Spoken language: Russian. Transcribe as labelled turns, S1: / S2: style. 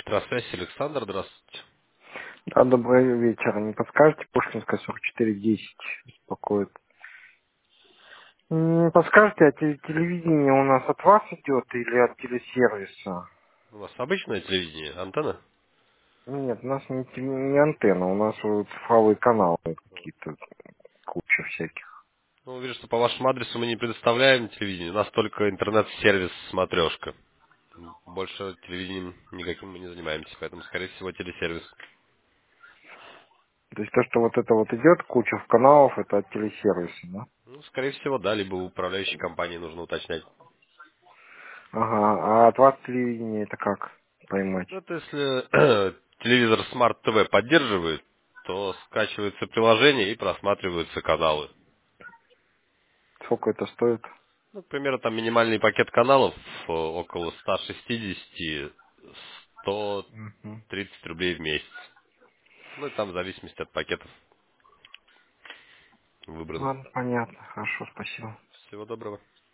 S1: Электросвязь, Александр, здравствуйте.
S2: Да, добрый вечер. Не подскажете, Пушкинская 4410 беспокоит. Не подскажете, а телевидение у нас от вас идет или от телесервиса?
S1: У вас обычное телевидение, антенна?
S2: Нет, у нас не антенна, у нас вот цифровые каналы какие-то, куча всяких.
S1: Ну, вижу, что по вашему адресу мы не предоставляем телевидение, у нас только интернет-сервис «Смотрешка». Больше телевидением никаким мы не занимаемся, поэтому, скорее всего, телесервис.
S2: То есть то, что вот это вот идет, куча каналов, это от телесервиса, да?
S1: Ну, скорее всего, да, либо у управляющей компании нужно уточнять.
S2: Ага, а от вас телевидение это как поймать?
S1: Ну, это если телевизор Smart TV поддерживает, то скачивается приложение и просматриваются каналы.
S2: Сколько это стоит?
S1: Ну, к примеру, там минимальный пакет каналов около 160,
S2: Мгм.
S1: 130 рублей в месяц. Ну, и там в зависимости от пакетов выбрано.
S2: Ладно, понятно. Хорошо, спасибо.
S1: Всего доброго.